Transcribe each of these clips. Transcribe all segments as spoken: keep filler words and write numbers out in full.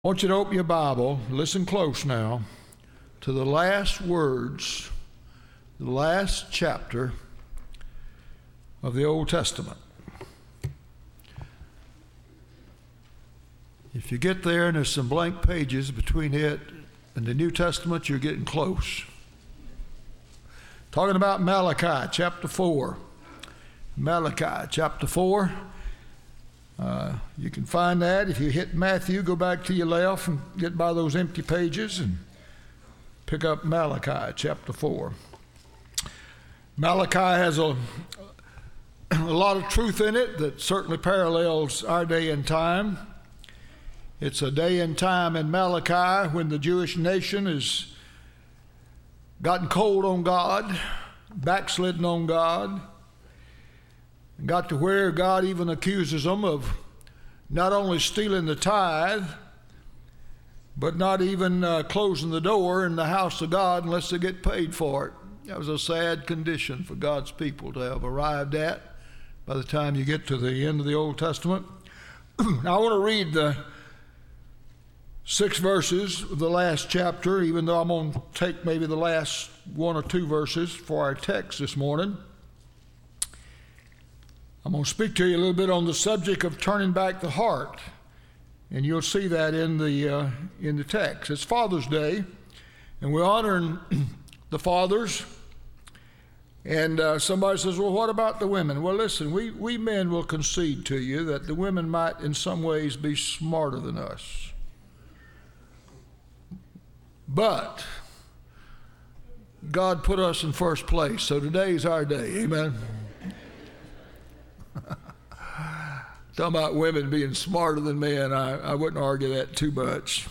I want you to open your Bible, listen close now, to the last words, the last chapter of the Old Testament. If you get there and there's some blank pages between it and the New Testament, you're getting close. Talking about Malachi chapter four. Malachi chapter four. Uh, you can find that if you hit Matthew, go back to your left and get by those empty pages and pick up Malachi chapter four. Malachi has a, a lot of truth in it that certainly parallels our day and time. It's a day and time in Malachi when the Jewish nation has gotten cold on God, backslidden on God, got to where God even accuses them of not only stealing the tithe, but not even uh, closing the door in the house of God unless they get paid for it. That was a sad condition for God's people to have arrived at by the time you get to the end of the Old Testament. Now I want to read the six verses of the last chapter, even though I'm going to take maybe the last one or two verses for our text this morning. I'm going to speak to you a little bit on the subject of turning back the heart, and you'll see that in the uh, in the text. It's Father's Day, and we're honoring the fathers. And uh, somebody says, well, what about the women? Well, listen, we, we men will concede to you that the women might in some ways be smarter than us. But God put us in first place, so today's our day. Amen. Talking about women being smarter than men, I, I wouldn't argue that too much.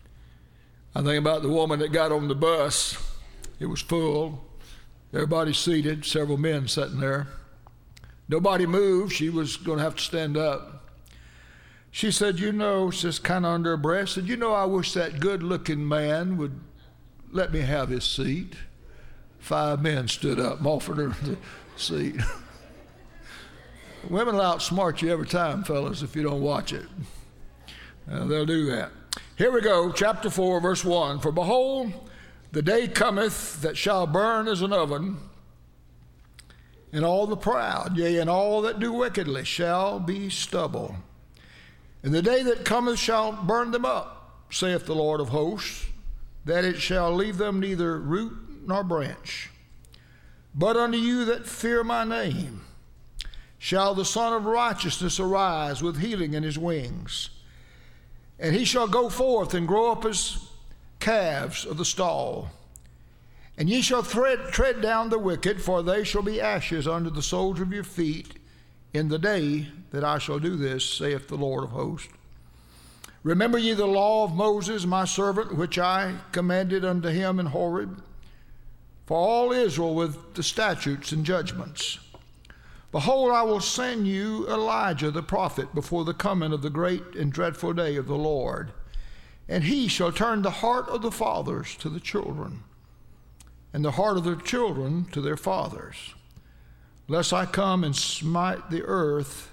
I think about the woman that got on the bus. It was full. Everybody seated, several men sitting there. Nobody moved. She was going to have to stand up. She said, you know, just kind of under her breath, said, you know, I wish that good-looking man would let me have his seat. Five men stood up and offered her the seat. Women will outsmart you every time, fellas, if you don't watch it. Uh, they'll do that. Here we go, chapter four, verse one. For behold, the day cometh that shall burn as an oven, and all the proud, yea, and all that do wickedly shall be stubble. And the day that cometh shall burn them up, saith the Lord of hosts, that it shall leave them neither root nor branch. But unto you that fear my name shall the Son of Righteousness arise with healing in his wings. And he shall go forth and grow up as calves of the stall. And ye shall tread, tread down the wicked, for they shall be ashes under the soles of your feet in the day that I shall do this, saith the Lord of hosts. Remember ye the law of Moses, my servant, which I commanded unto him in Horeb, for all Israel with the statutes and judgments. Behold, I will send you Elijah the prophet before the coming of the great and dreadful day of the Lord. And he shall turn the heart of the fathers to the children, and the heart of their children to their fathers, lest I come and smite the earth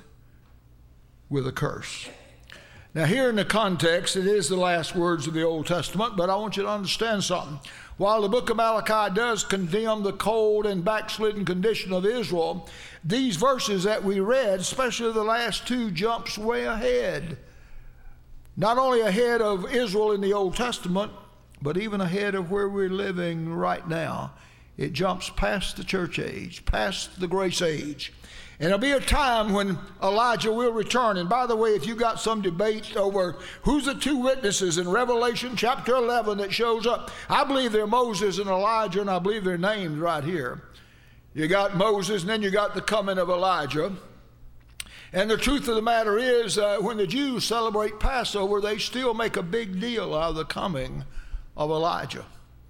with a curse. Now here in the context, it is the last words of the Old Testament, but I want you to understand something. While the book of Malachi does condemn the cold and backslidden condition of Israel, these verses that we read, especially the last two, jumps way ahead. Not only ahead of Israel in the Old Testament, but even ahead of where we're living right now. It jumps past the church age, past the grace age. And there'll be a time when Elijah will return. And by the way, if you got some debate over who's the two witnesses in Revelation chapter eleven that shows up, I believe they're Moses and Elijah, and I believe they're named right here. You got Moses, and then you got the coming of Elijah. And the truth of the matter is, uh, when the Jews celebrate Passover, they still make a big deal out of the coming of Elijah.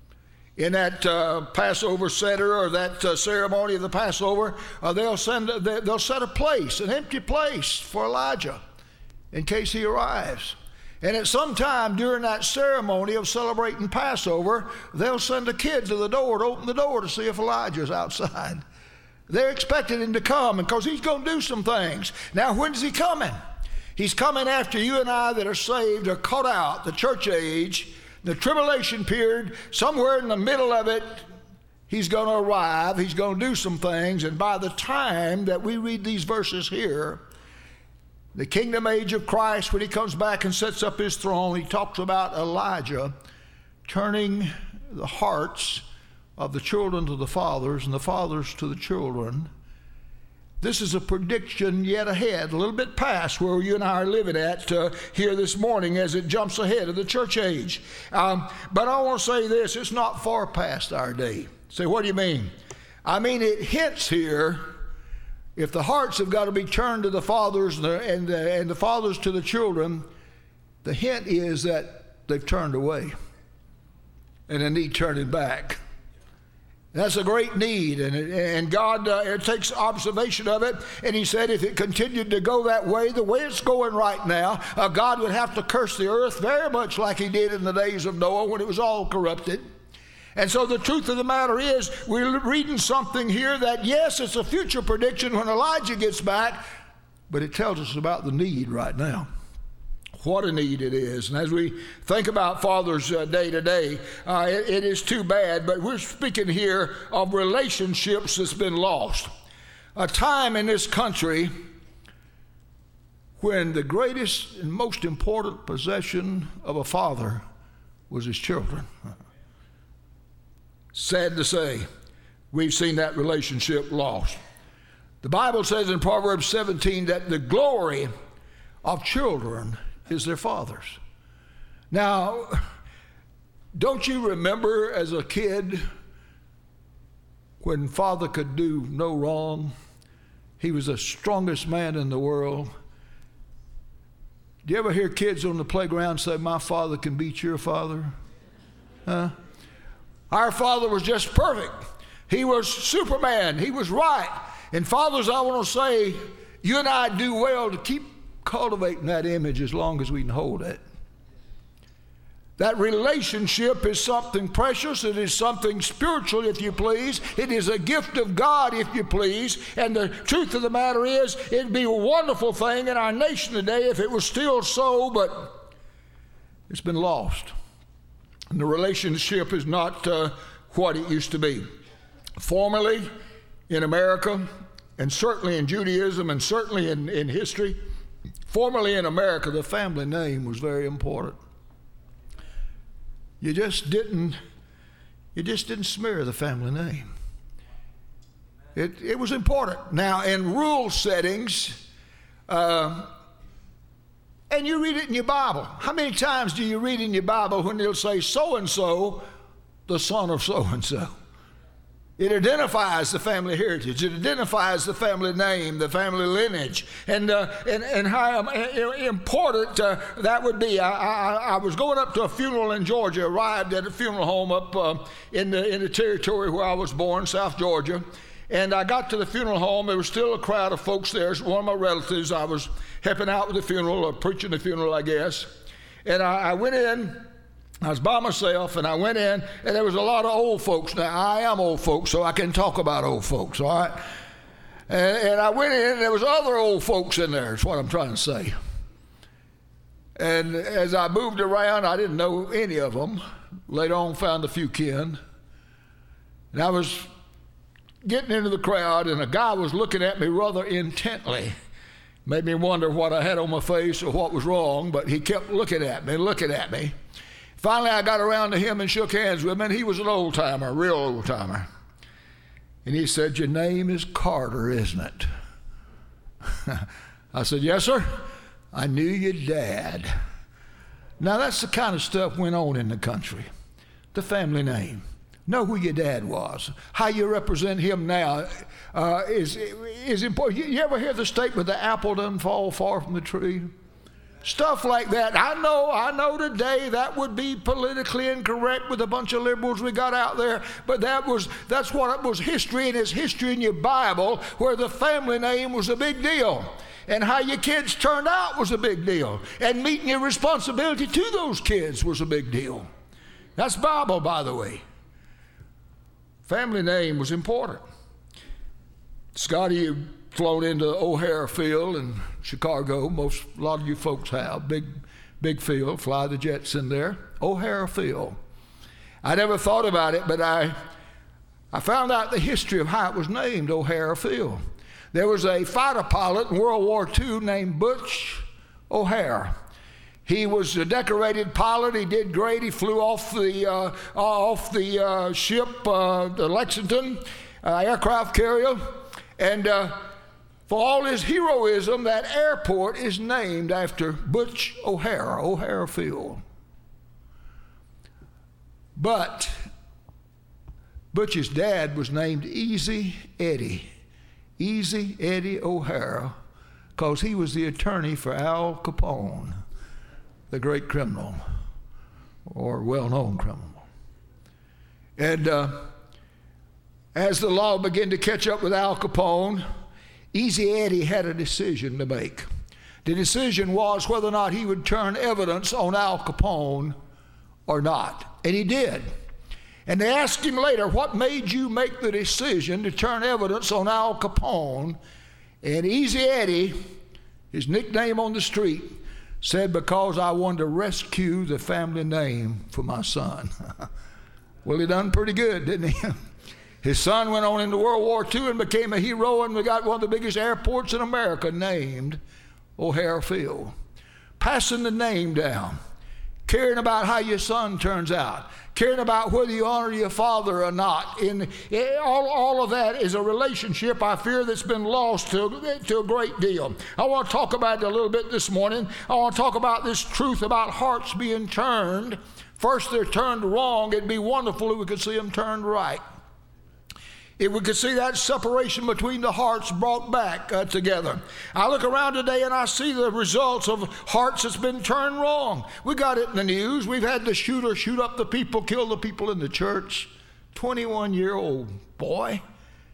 In that uh, Passover Seder or that uh, ceremony of the Passover, uh, they'll send they'll set a place, an empty place for Elijah in case he arrives. And at some time during that ceremony of celebrating Passover, they'll send a kid to the door to open the door to see if Elijah's outside. They're expecting him to come because he's going to do some things. Now, when's he coming? He's coming after you and I that are saved, are caught out, the church age, the tribulation period. Somewhere in the middle of it, he's going to arrive. He's going to do some things. And by the time that we read these verses here, the kingdom age of Christ, when he comes back and sets up his throne, he talks about Elijah turning the hearts of the children to the fathers and the fathers to the children. This is a prediction yet ahead, a little bit past where you and I are living at uh, here this morning as it jumps ahead of the church age. Um, but I want to say this, it's not far past our day. Say, what do you mean? I mean, it hints here, if the hearts have got to be turned to the fathers and the, and the, and the fathers to the children, the hint is that they've turned away and they need turning back. That's a great need, and, and God uh, it takes observation of it, and he said if it continued to go that way, the way it's going right now, uh, God would have to curse the earth very much like he did in the days of Noah when it was all corrupted. And so the truth of the matter is, we're reading something here that, yes, it's a future prediction when Elijah gets back, but it tells us about the need right now. What a need it is. And as we think about Father's uh, Day today, uh, it, it is too bad, but we're speaking here of relationships that's been lost. A time in this country when the greatest and most important possession of a father was his children. Sad to say, we've seen that relationship lost. The Bible says in Proverbs seventeen that the glory of children is their fathers. Now, don't you remember as a kid when father could do no wrong? He was the strongest man in the world. Do you ever hear kids on the playground say, my father can beat your father? Huh? Our father was just perfect. He was Superman. He was right. And fathers, I want to say, you and I do well to keep cultivating that image as long as we can hold it. That relationship is something precious. It is something spiritual, if you please. It is a gift of God, if you please. And the truth of the matter is, it'd be a wonderful thing in our nation today if it was still so, but it's been lost. And the relationship is not uh, what it used to be. Formerly in America, and certainly in Judaism, and certainly in, in history, formerly in America, the family name was very important. You just didn't, you just didn't smear the family name. It, it was important. Now, in rural settings, uh, and you read it in your Bible. How many times do you read in your Bible when they'll say so-and-so, the son of so-and-so? It identifies the family heritage. It identifies the family name, the family lineage, and uh, and, and how important uh, that would be. I, I, I was going up to a funeral in Georgia, arrived at a funeral home up uh, in the in the territory where I was born, South Georgia. And I got to the funeral home. There was still a crowd of folks there. One of my relatives, I was helping out with the funeral, or preaching the funeral, I guess. And I, I went in. I was by myself, and I went in, and there was a lot of old folks. Now, I am old folks, so I can talk about old folks, all right? And, and I went in, and there was other old folks in there, is what I'm trying to say. And as I moved around, I didn't know any of them. Later on, found a few kin. And I was getting into the crowd, and a guy was looking at me rather intently. Made me wonder what I had on my face or what was wrong, but he kept looking at me, looking at me. Finally, I got around to him and shook hands with him, and he was an old-timer, a real old-timer. And he said, your name is Carter, isn't it? I said, yes, sir. I knew your dad. Now, that's the kind of stuff went on in the country. The family name. Know who your dad was. How you represent him now uh, is, is important. You, you ever hear the statement, the apple doesn't fall far from the tree? Stuff like that. I know, I know today that would be politically incorrect with a bunch of liberals we got out there, but that was, that's what it was history, and it's history in your Bible where the family name was a big deal. And how your kids turned out was a big deal. And meeting your responsibility to those kids was a big deal. That's Bible, by the way. Family name was important. Scotty, you flown into O'Hare Field in Chicago. Most, a lot of you folks have. Big, big field, fly the jets in there. O'Hare Field. I never thought about it, but I, I found out the history of how it was named O'Hare Field. There was a fighter pilot in World War Two named Butch O'Hare. He was a decorated pilot. He did great. He flew off the uh, off the uh, ship, uh, the Lexington uh, aircraft carrier, and uh, for all his heroism, that airport is named after Butch O'Hare, O'Hare Field. But Butch's dad was named Easy Eddie, Easy Eddie O'Hara, because he was the attorney for Al Capone, the great criminal, or well-known criminal. And uh, as the law began to catch up with Al Capone, Easy Eddie had a decision to make. The decision was whether or not he would turn evidence on Al Capone or not. And he did. And they asked him later, what made you make the decision to turn evidence on Al Capone? And Easy Eddie, his nickname on the street, said, because I wanted to rescue the family name for my son. Well, he done pretty good, didn't he? His son went on into World War Two and became a hero, and we got one of the biggest airports in America named O'Hare Field. Passing the name down, caring about how your son turns out, caring about whether you honor your father or not. In, in all, all of that is a relationship, I fear, that's been lost to, to a great deal. I want to talk about it a little bit this morning. I want to talk about this truth about hearts being turned. First, they're turned wrong. It'd be wonderful if we could see them turned right. If we could see that separation between the hearts brought back uh, together. I look around today and I see the results of hearts that's been turned wrong. We got it in the news. We've had the shooter shoot up the people, kill the people in the church. twenty-one-year-old boy.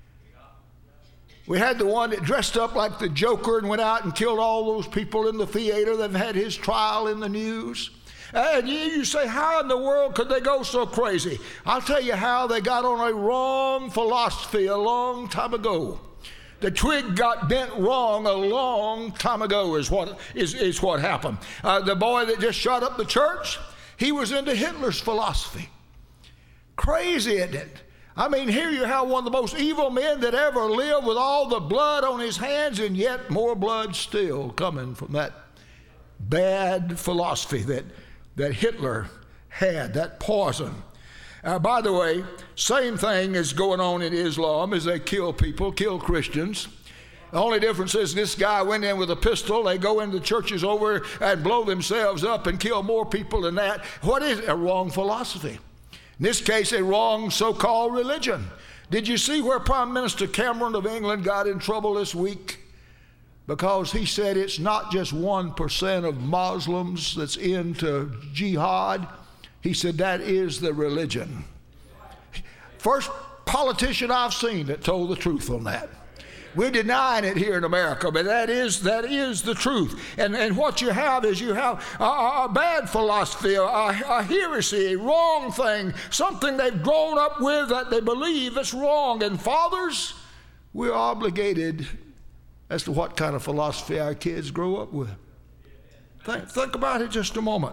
We had the one that dressed up like the Joker and went out and killed all those people in the theater. They've had his trial in the news. And you say, how in the world could they go so crazy? I'll tell you how. They got on a wrong philosophy a long time ago. The twig got bent wrong a long time ago is what, is, is what happened. Uh, the boy that just shot up the church, he was into Hitler's philosophy. Crazy, isn't it? I mean, here you have one of the most evil men that ever lived with all the blood on his hands, and yet more blood still coming from that bad philosophy that that Hitler had, that poison. Uh, by the way, same thing is going on in Islam as they kill people, kill Christians. The only difference is this guy went in with a pistol. They go into churches over and blow themselves up and kill more people than that. What is it? A wrong philosophy. In this case, a wrong so-called religion. Did you see where Prime Minister Cameron of England got in trouble this week? Because he said it's not just one percent of Muslims that's into jihad. He said that is the religion. First politician I've seen that told the truth on that. We're denying it here in America, but that is that is the truth. And, and what you have is you have a, a bad philosophy, a, a heresy, a wrong thing, something they've grown up with that they believe is wrong. And fathers, we're obligated as to what kind of philosophy our kids grow up with. Think, think about it just a moment.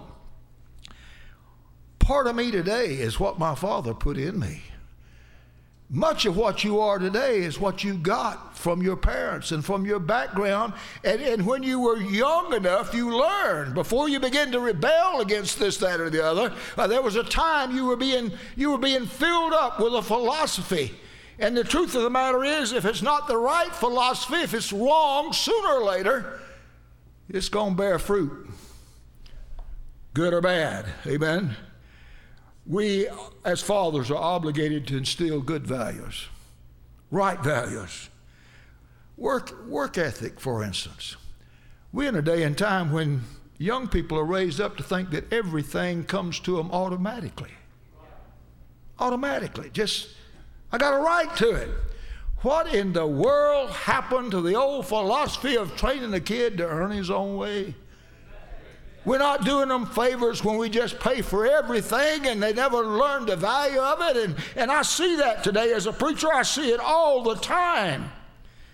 Part of me today is what my father put in me. Much of what you are today is what you got from your parents and from your background. And, and when you were young enough, you learned. Before you began to rebel against this, that, or the other, uh, there was a time you were being, you were being filled up with a philosophy. And the truth of the matter is, if it's not the right philosophy, if it's wrong, sooner or later, it's going to bear fruit, good or bad. Amen? We, as fathers, are obligated to instill good values, right values. Work, work ethic, for instance. We're in a day and time when young people are raised up to think that everything comes to them automatically. Automatically, just... I got a right to it. What in the world happened to the old philosophy of training a kid to earn his own way? We're not doing them favors when we just pay for everything and they never learn the value of it. And, and I see that today as a preacher. I see it all the time.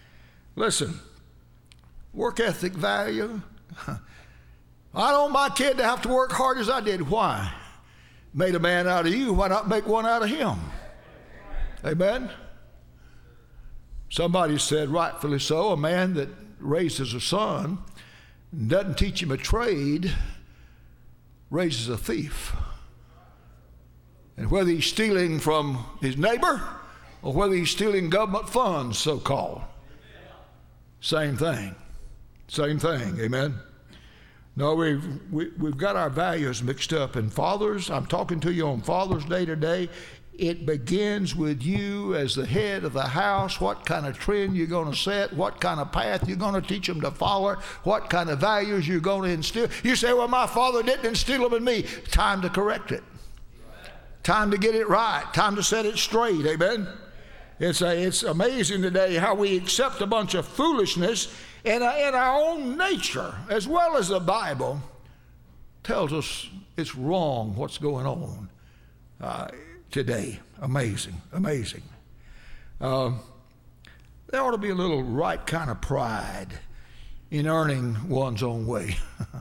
Listen, work ethic value. I don't want my kid to have to work hard as I did. Why? Made a man out of you. Why not make one out of him? Amen? Somebody said, rightfully so, a man that raises a son and doesn't teach him a trade raises a thief. And whether he's stealing from his neighbor or whether he's stealing government funds, so-called, same thing. Same thing. Amen? No, we've, we, we've got our values mixed up. And fathers, I'm talking to you on Father's Day today. It begins with you as the head of the house, what kind of trend you're going to set, what kind of path you're going to teach them to follow, what kind of values you're going to instill. You say, well, my father didn't instill them in me. Time to correct it. Time to get it right. Time to set it straight. Amen? It's, a, it's amazing today how we accept a bunch of foolishness in, a, in our own nature, as well as the Bible tells us it's wrong what's going on uh, today. Amazing, amazing. Uh, there ought to be a little right kind of pride in earning one's own way.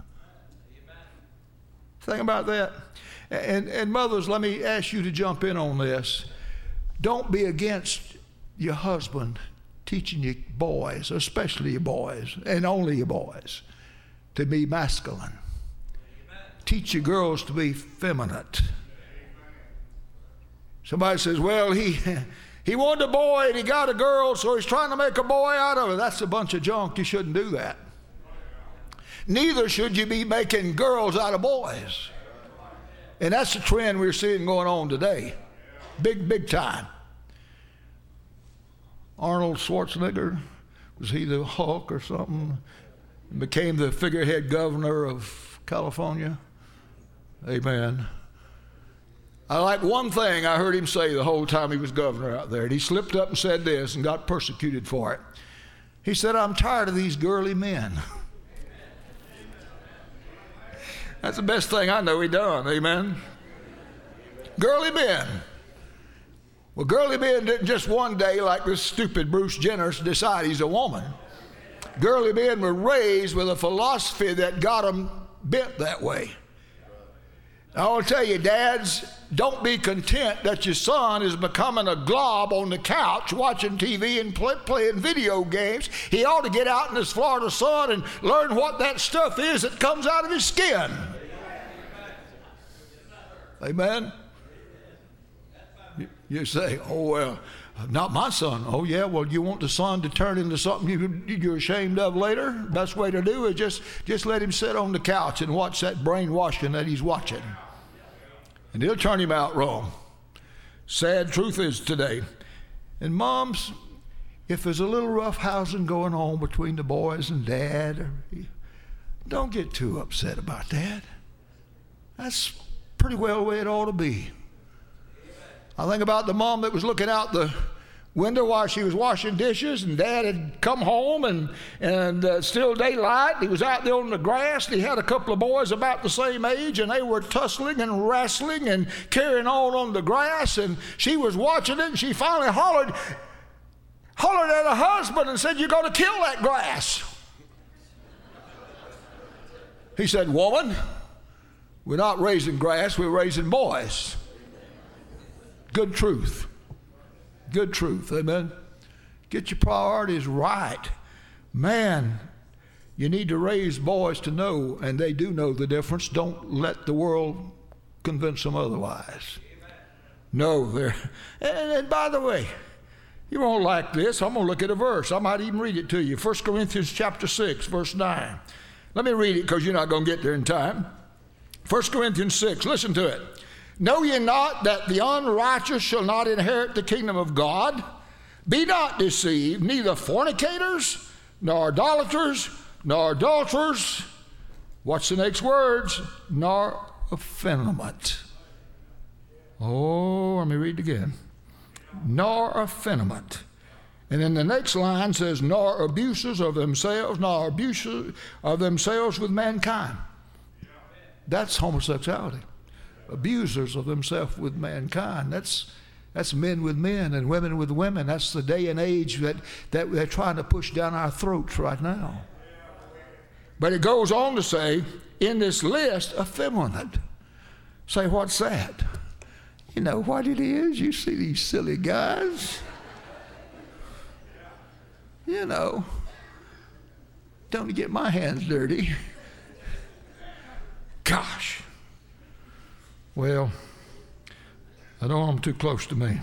Think about that. And, and mothers, let me ask you to jump in on this. Don't be against your husband teaching your boys, especially your boys, and only your boys, to be masculine. Amen. Teach your girls to be feminine. Somebody says, well, he he wanted a boy and he got a girl, so he's trying to make a boy out of it. That's a bunch of junk. You shouldn't do that. Neither should you be making girls out of boys. And that's the trend we're seeing going on today. Big, big time. Arnold Schwarzenegger, was he the Hulk or something? Became the figurehead governor of California. Amen. I like one thing I heard him say the whole time he was governor out there. And he slipped up and said this and got persecuted for it. He said, I'm tired of these girly men. That's the best thing I know he done. Amen. Girly men. Well, girly men didn't just one day, like this stupid Bruce Jenner, decide he's a woman. Girly men were raised with a philosophy that got them bent that way. I want to tell you, dads, don't be content that your son is becoming a glob on the couch watching T V and play, playing video games. He ought to get out in this Florida sun and learn what that stuff is that comes out of his skin. Amen? You, you say, oh, well, not my son. Oh, yeah, well, you want the son to turn into something you, you're ashamed of later? Best way to do is just, just let him sit on the couch and watch that brainwashing that he's watching. And he'll turn him out wrong. Sad truth is today. And moms, if there's a little rough housing going on between the boys and dad, don't get too upset about that. That's pretty well the way it ought to be. I think about the mom that was looking out the window while she was washing dishes, and dad had come home and, and uh, still daylight. He was out there on the grass, and he had a couple of boys about the same age, and they were tussling and wrestling and carrying on on the grass, and she was watching it, and she finally hollered, hollered at her husband and said, you're going to kill that grass. He said, woman, we're not raising grass, we're raising boys. Good truth. Good truth. Amen. Get your priorities right. Man, you need to raise boys to know, and they do know the difference. Don't let the world convince them otherwise. No, they're, and, and by the way, you won't like this. I'm going to look at a verse. I might even read it to you. First Corinthians chapter six, verse nine. Let me read it because you're not going to get there in time. First Corinthians six, listen to it. Know ye not that the unrighteous shall not inherit the kingdom of God? Be not deceived, neither fornicators, nor idolaters, nor adulterers. What's the next words? Nor effeminate. Oh, let me read it again. Nor effeminate. And then the next line says, nor abusers of themselves, nor abusers of themselves with mankind. That's homosexuality. Abusers of themselves with mankind. That's That's men with men and women with women. That's the day and age that, that they're trying to push down our throats right now. But it goes on to say, in this list, effeminate. Say, what's that? You know what it is? You see these silly guys? You know, don't get my hands dirty. Gosh. Well, I don't want them too close to me.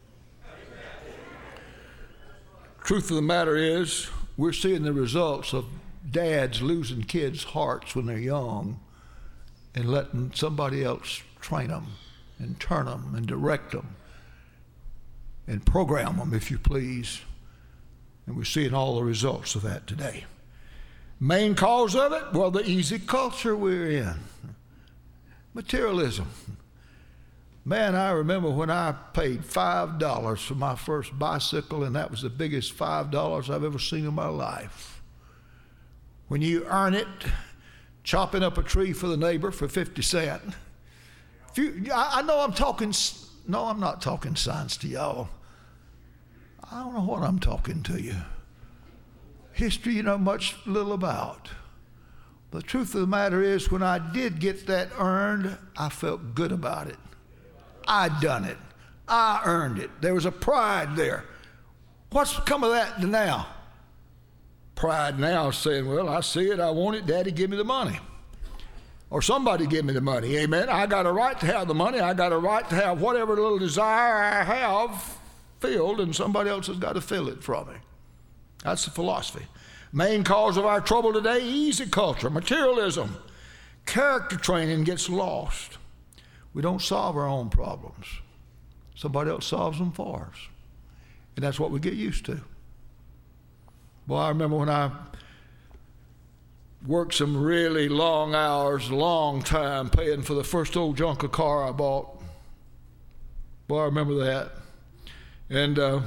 Truth of the matter is, we're seeing the results of dads losing kids' hearts when they're young and letting somebody else train them and turn them and direct them and program them, if you please. And we're seeing all the results of that today. Main cause of it? Well, the easy culture we're in. Materialism. Man, I remember when I paid five dollars for my first bicycle, and that was the biggest five dollars I've ever seen in my life. When you earn it, chopping up a tree for the neighbor for fifty cents. If you, I, I know I'm talking, no, I'm not talking science to y'all. I don't know what I'm talking to you. History you know much little about. The truth of the matter is, when I did get that earned, I felt good about it. I'd done it. I earned it. There was a pride there. What's come of that now? Pride now is saying, well, I see it, I want it, Daddy, give me the money. Or somebody give me the money, amen. I got a right to have the money. I got a right to have whatever little desire I have filled, and somebody else has got to fill it for me. That's the philosophy. Main cause of our trouble today, easy culture, materialism. Character training gets lost. We don't solve our own problems. Somebody else solves them for us. And that's what we get used to. Well, I remember when I worked some really long hours, long time, paying for the first old junk of car I bought. Well, I remember that. And uh,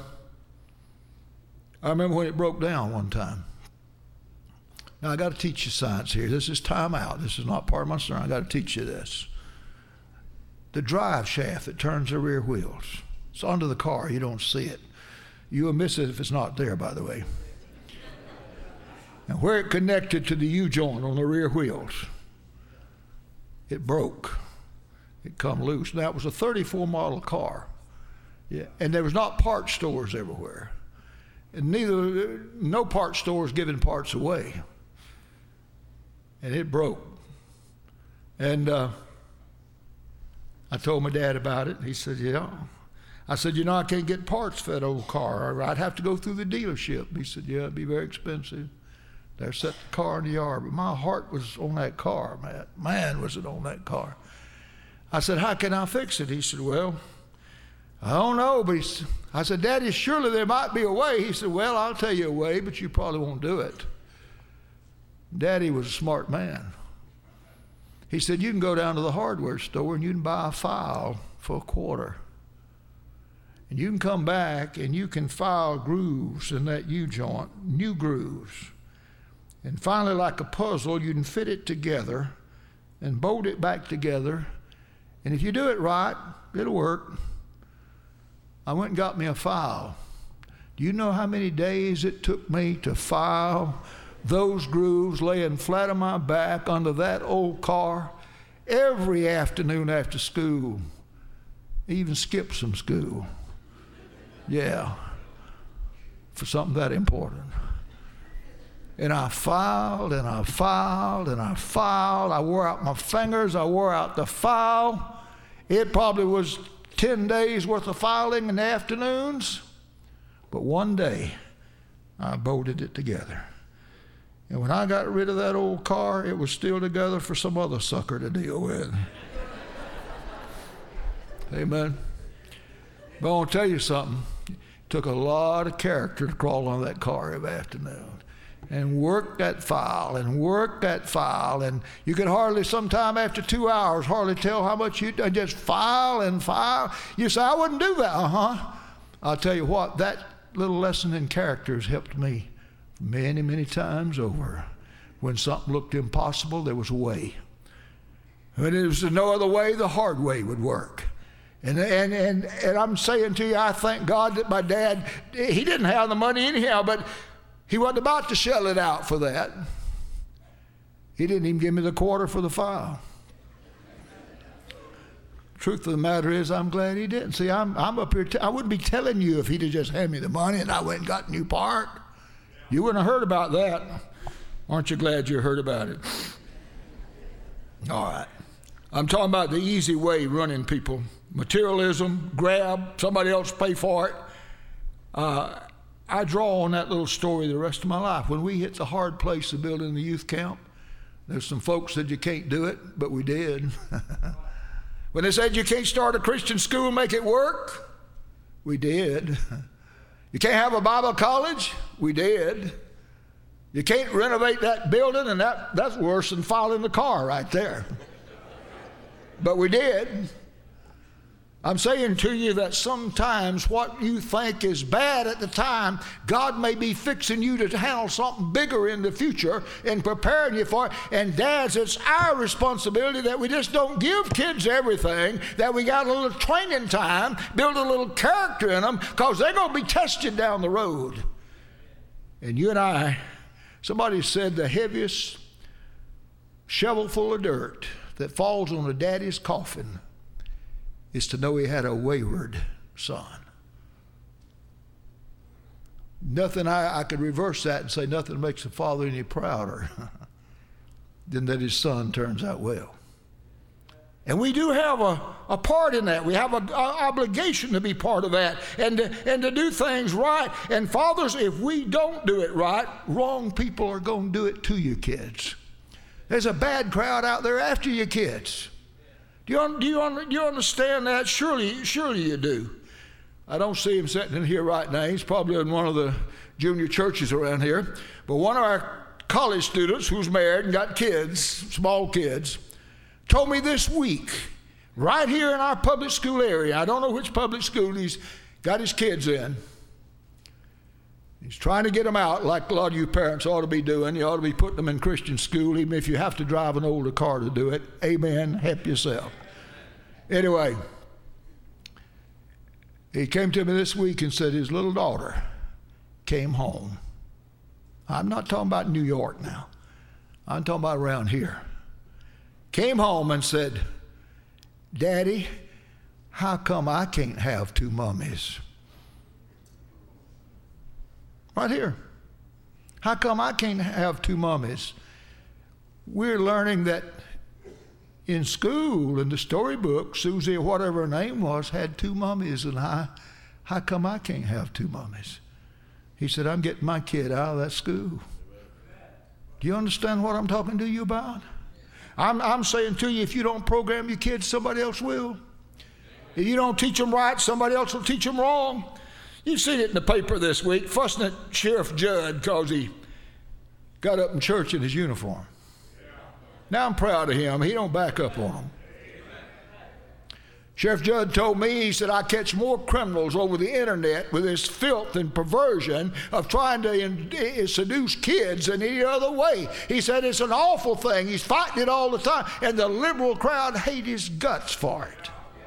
I remember when it broke down one time. Now, I got to teach you science here. This is time out. This is not part of my sermon. I got to teach you this. The drive shaft that turns the rear wheels. It's under the car. You don't see it. You'll miss it if it's not there, by the way. And where it connected to the U-joint on the rear wheels, it broke. It come loose. Now, it was a thirty-four model car. Yeah. And there was not parts stores everywhere. And neither, no parts stores giving parts away. And it broke. And uh, I told my dad about it. He said, yeah. I said, you know, I can't get parts for that old car. I'd have to go through the dealership. He said, yeah, it'd be very expensive. There set the car in the yard. But my heart was on that car, man. Man, was it on that car. I said, how can I fix it? He said, well, I don't know. But he said, I said, Daddy, surely there might be a way. He said, well, I'll tell you a way, but you probably won't do it. Daddy was a smart man. He said, you can go down to the hardware store and you can buy a file for a quarter. And you can come back and you can file grooves in that U-joint, new grooves. And finally, like a puzzle, you can fit it together and bolt it back together. And if you do it right, it'll work. I went and got me a file. Do you know how many days it took me to file those grooves laying flat on my back under that old car every afternoon after school? Even skipped some school. Yeah, for something that important. And I filed and I filed and I filed. I wore out my fingers. I wore out the file. It probably was ten days worth of filing in the afternoons. But one day, I bolted it together. And when I got rid of that old car, it was still together for some other sucker to deal with. Amen. But I want to tell you something. It took a lot of character to crawl on that car every afternoon and work that file and work that file. And you could hardly, sometime after two hours, hardly tell how much you just file and file. You say, I wouldn't do that. Uh-huh. I'll tell you what, that little lesson in character has helped me many, many times over. When something looked impossible, there was a way. When there was no other way, the hard way would work. And, and, and, and I'm saying to you, I thank God that my dad, he didn't have the money anyhow, but he wasn't about to shell it out for that. He didn't even give me the quarter for the file. Truth of the matter is, I'm glad he didn't. See, I'm, I'm up here, t- I wouldn't be telling you if he'd have just handed me the money and I went and got a new part. You wouldn't have heard about that. Aren't you glad you heard about it? All right. I'm talking about the easy way running people. Materialism, grab, somebody else pay for it. Uh, I draw on that little story the rest of my life. When we hit the hard place of building the youth camp, there's some folks said you can't do it, but we did. When they said you can't start a Christian school and make it work, we did. You can't have a Bible college, we did. You can't renovate that building, and that, that's worse than filing the car right there. But we did. I'm saying to you that sometimes what you think is bad at the time, God may be fixing you to handle something bigger in the future and preparing you for it. And dads, it's our responsibility that we just don't give kids everything, that we got a little training time, build a little character in them, because they're going to be tested down the road. And you and I, somebody said the heaviest shovel full of dirt that falls on a daddy's coffin is to know he had a wayward son. Nothing, I, I could reverse that and say nothing makes a father any prouder than that his son turns out well. And we do have a, a part in that. We have an obligation to be part of that and to, and to do things right. And fathers, if we don't do it right, wrong people are going to do it to you kids. There's a bad crowd out there after you kids. Do you, do, you, do you understand that? Surely, surely you do. I don't see him sitting in here right now. He's probably in one of the junior churches around here. But one of our college students who's married and got kids, small kids, told me this week, right here in our public school area, I don't know which public school he's got his kids in. He's trying to get them out like a lot of you parents ought to be doing. You ought to be putting them in Christian school, even if you have to drive an older car to do it. Amen. Help yourself. Anyway, he came to me this week and said his little daughter came home. I'm not talking about New York now. I'm talking about around here. Came home and said, Daddy, how come I can't have two mummies? Right here. How come I can't have two mummies? We're learning that in school, in the storybook, Susie, or whatever her name was, had two mummies, and I, how come I can't have two mummies? He said, I'm getting my kid out of that school. Do you understand what I'm talking to you about? I'm, I'm saying to you, if you don't program your kids, somebody else will. If you don't teach them right, somebody else will teach them wrong. You've seen it in the paper this week, fussing at Sheriff Judd because he got up in church in his uniform. Now I'm proud of him. He don't back up on him. Sheriff Judd told me, he said, I catch more criminals over the internet with this filth and perversion of trying to in, seduce kids than any other way. He said it's an awful thing. He's fighting it all the time, and the liberal crowd hate his guts for it.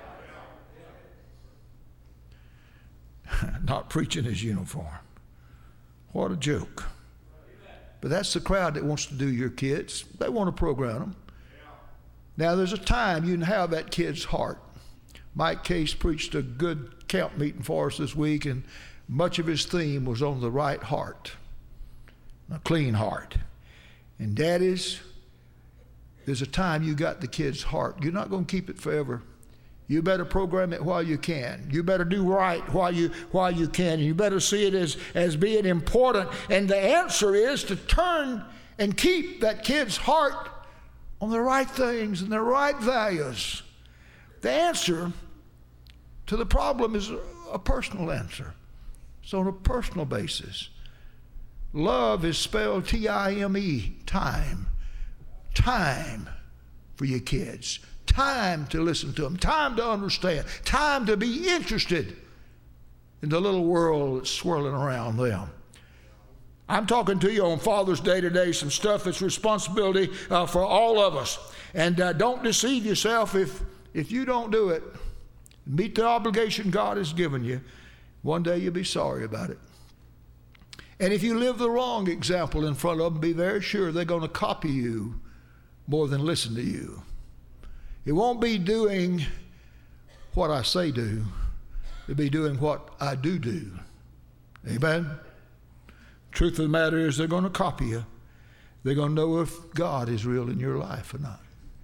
Not preaching his uniform. What a joke. But that's the crowd that wants to do your kids. They want to program them. Now, there's a time you can have that kid's heart. Mike Case preached a good camp meeting for us this week, and much of his theme was on the right heart, a clean heart. And daddies, there's a time you got the kid's heart. You're not going to keep it forever. You better program it while you can. You better do right while you while you can. You better see it as, as being important. And the answer is to turn and keep that kid's heart on the right things and the right values. The answer to the problem is a personal answer. It's on a personal basis. Love is spelled T I M E, time. Time for your kids. Time to listen to them. Time to understand. Time to be interested in the little world that's swirling around them. I'm talking to you on Father's Day today, some stuff that's responsibility uh, for all of us. And uh, don't deceive yourself. If, if you don't do it, Meet the obligation God has given you. One day you'll be sorry about it. And if you live the wrong example in front of them, be very sure they're going to copy you more than listen to you. It won't be doing what I say do. It'll be doing what I do do. Amen? Truth of the matter is they're going to copy you. They're going to know if God is real in your life or not.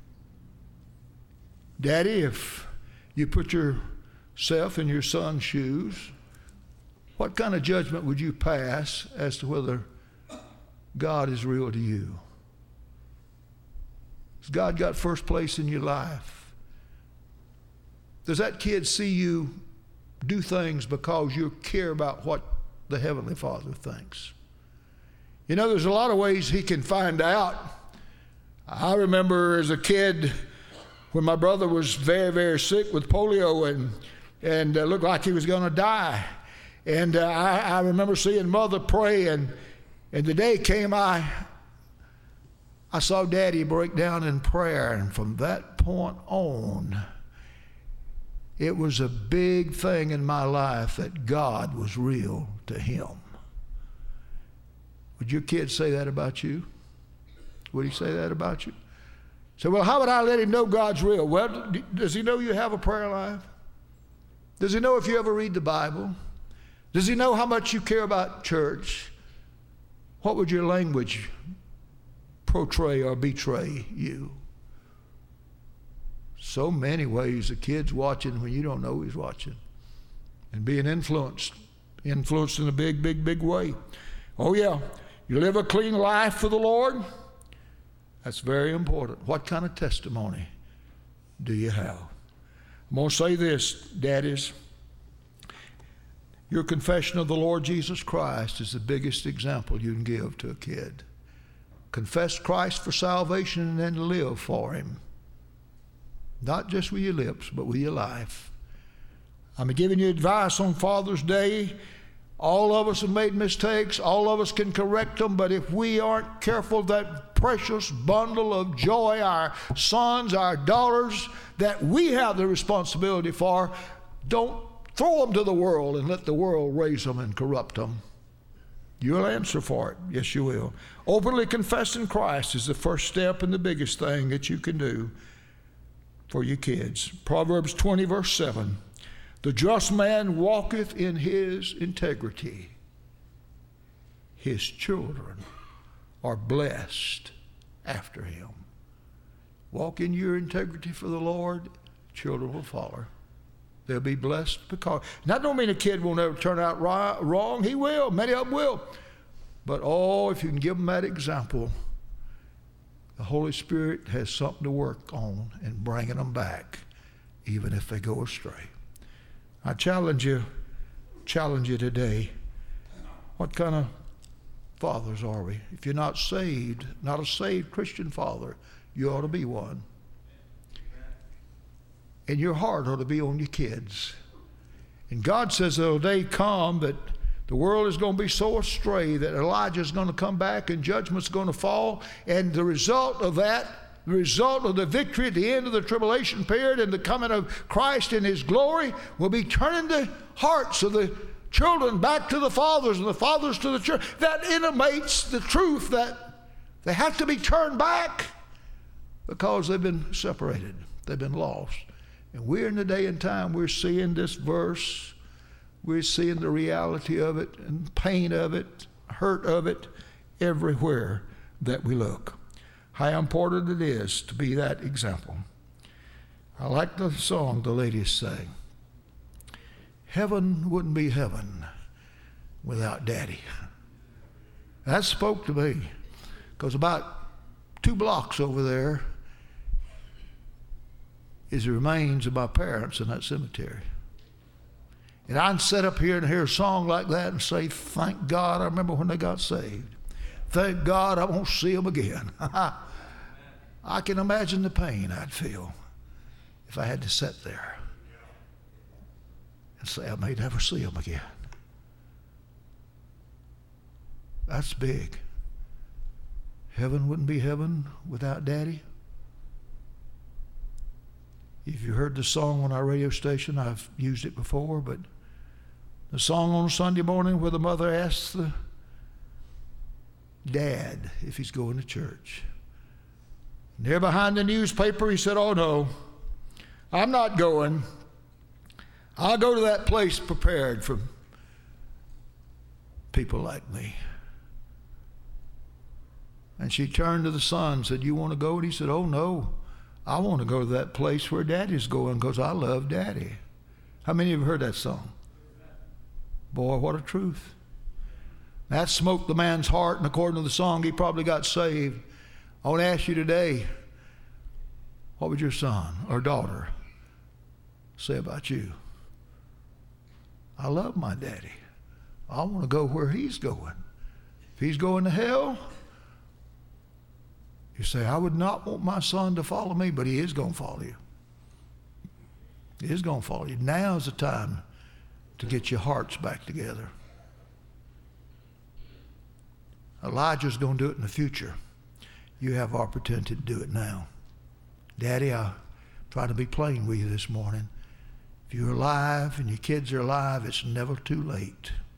Daddy, if you put yourself in your son's shoes, what kind of judgment would you pass as to whether God is real to you? Has God got first place in your life? Does that kid see you do things because you care about what the Heavenly Father thinks? You know, there's a lot of ways he can find out. I remember as a kid when my brother was very, very sick with polio and, and uh, looked like he was going to die. And uh, I, I remember seeing Mother pray, and, and the day came I, I saw Daddy break down in prayer, and from that point on, it was a big thing in my life that God was real to him. Would your kid say that about you? Would he say that about you? Say, well, how would I let him know God's real? Well, does he know you have a prayer life? Does he know if you ever read the Bible? Does he know how much you care about church? What would your language portray or betray you? So many ways a kid's watching when you don't know he's watching and being influenced, influenced in a big, big, big way. Oh, yeah. You live a clean life for the Lord? That's very important. What kind of testimony do you have? I'm going to say this, daddies. Your confession of the Lord Jesus Christ is the biggest example you can give to a kid. Confess Christ for salvation and then live for him. Not just with your lips, but with your life. I'm giving you advice on Father's Day. All of us have made mistakes. All of us can correct them. But if we aren't careful, that precious bundle of joy, our sons, our daughters, that we have the responsibility for, don't throw them to the world and let the world raise them and corrupt them. You'll answer for it. Yes, you will. Openly confessing Christ is the first step and the biggest thing that you can do for your kids. Proverbs twenty, verse seven. The just man walketh in his integrity. His children are blessed after him. Walk in your integrity for the Lord, children will follow. They'll be blessed because, and that don't mean a kid will never turn out wrong. He will. Many of them will. But oh, if you can give them that example, the Holy Spirit has something to work on in bringing them back, even if they go astray. I challenge you, challenge you today. What kind of fathers are we? If you're not saved, not a saved Christian father, you ought to be one. And your heart ought to be on your kids. And God says there'll a day come that the world is going to be so astray that Elijah's going to come back and judgment's going to fall. And the result of that, the result of the victory at the end of the tribulation period and the coming of Christ in his glory will be turning the hearts of the children back to the fathers and the fathers to the children. That intimates the truth that they have to be turned back because they've been separated. They've been lost. And we're in the day and time we're seeing this verse. We're seeing the reality of it and pain of it, hurt of it everywhere that we look. How important it is to be that example. I like the song the ladies sang. Heaven wouldn't be heaven without Daddy. That spoke to me because about two blocks over there is the remains of my parents in that cemetery. And I can sit up here and hear a song like that and say, thank God I remember when they got saved. Thank God I won't see them again. I can imagine the pain I'd feel if I had to sit there and say I may never see them again. That's big. Heaven wouldn't be heaven without Daddy. If you heard the song on our radio station, I've used it before, but the song on Sunday morning where the mother asks the dad if he's going to church. And there behind the newspaper, he said, oh no, I'm not going. I'll go to that place prepared for people like me. And she turned to the son and said, you want to go? And he said, oh no, I want to go to that place where Daddy's going because I love Daddy. How many of you have heard that song? Boy, what a truth. That smote the man's heart, and according to the song, he probably got saved. I want to ask you today, what would your son or daughter say about you? I love my daddy. I want to go where he's going. If he's going to hell, you say, I would not want my son to follow me, but he is going to follow you. He is going to follow you. Now is the time to get your hearts back together. Elijah's going to do it in the future. You have opportunity to do it now. Daddy, I'm trying to be plain with you this morning. If you're alive and your kids are alive, it's never too late.